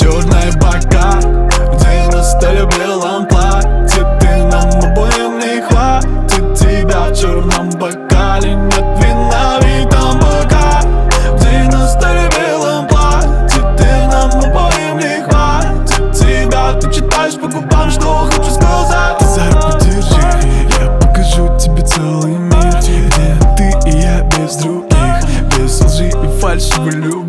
черный бокал. В 90 белом платье, ты нам обоим не хватит. Тебя в черном бокале, нет вина в битом бокале. В 90 белом платье, ты нам обоим не хватит. Тебя ты читаешь по губам, что хочу сказать. Ты за руку держи, я покажу тебе целый мир, где ты и я без других, без лжи и фальшивой любви.